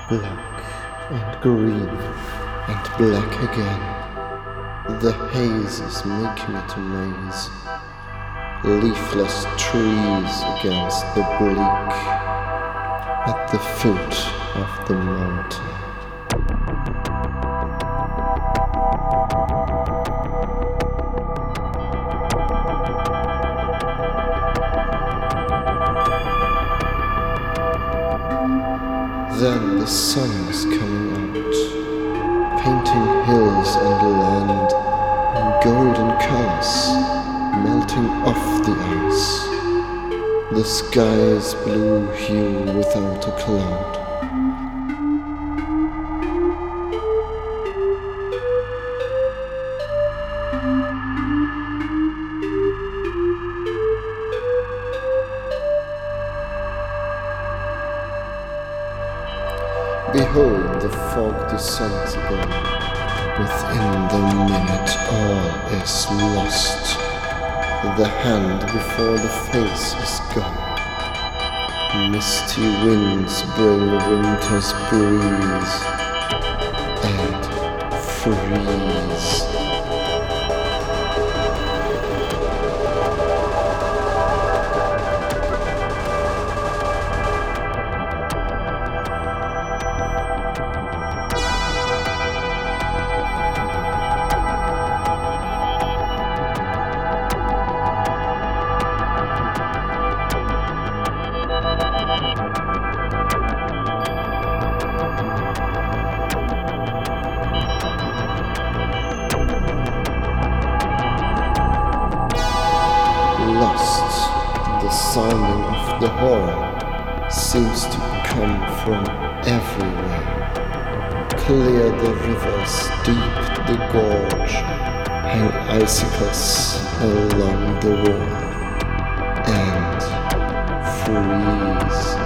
Black and green and black again. The haze is making it a maze. Leafless trees against the bleak at the foot of the mountain. Then the sun is coming out, painting hills and land in golden colors, melting off the ice. The sky is blue hue without a cloud. Behold, the fog descends again. Within the minute all is lost. The hand before the face is gone. Misty winds bring winter's breeze and freeze. Lost, the sounding of the horn seems to come from everywhere. Clear the rivers, deep the gorge, hang icicles along the wall, and freeze.